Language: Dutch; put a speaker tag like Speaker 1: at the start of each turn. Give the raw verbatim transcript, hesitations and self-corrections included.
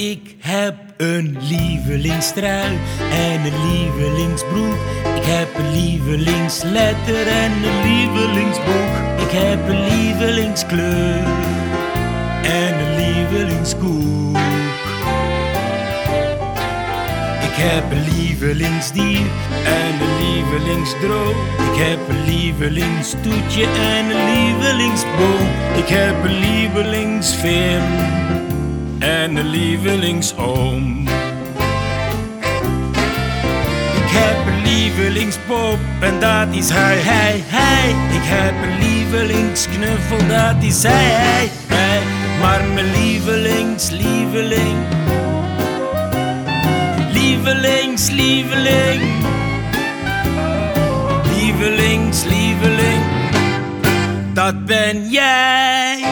Speaker 1: Ik heb een lievelingstrui en een lievelingsbroek. Ik heb een lievelingsletter en een lievelingsboek. Ik heb een lievelingskleur en een lievelingskoek. Ik heb een lievelingsdier en een lievelingsdroom. Ik heb een lievelingstoetje en een lievelingsboom. Ik heb een lievelingsfilm en een lievelingsoom. Ik heb een lievelingspop en dat is hij, hij, hij. Ik heb een lievelingsknuffel, dat is hij, hij, hij. Maar mijn lievelings, lieveling, lievelings, lieveling, lievelings, lieveling, dat ben jij.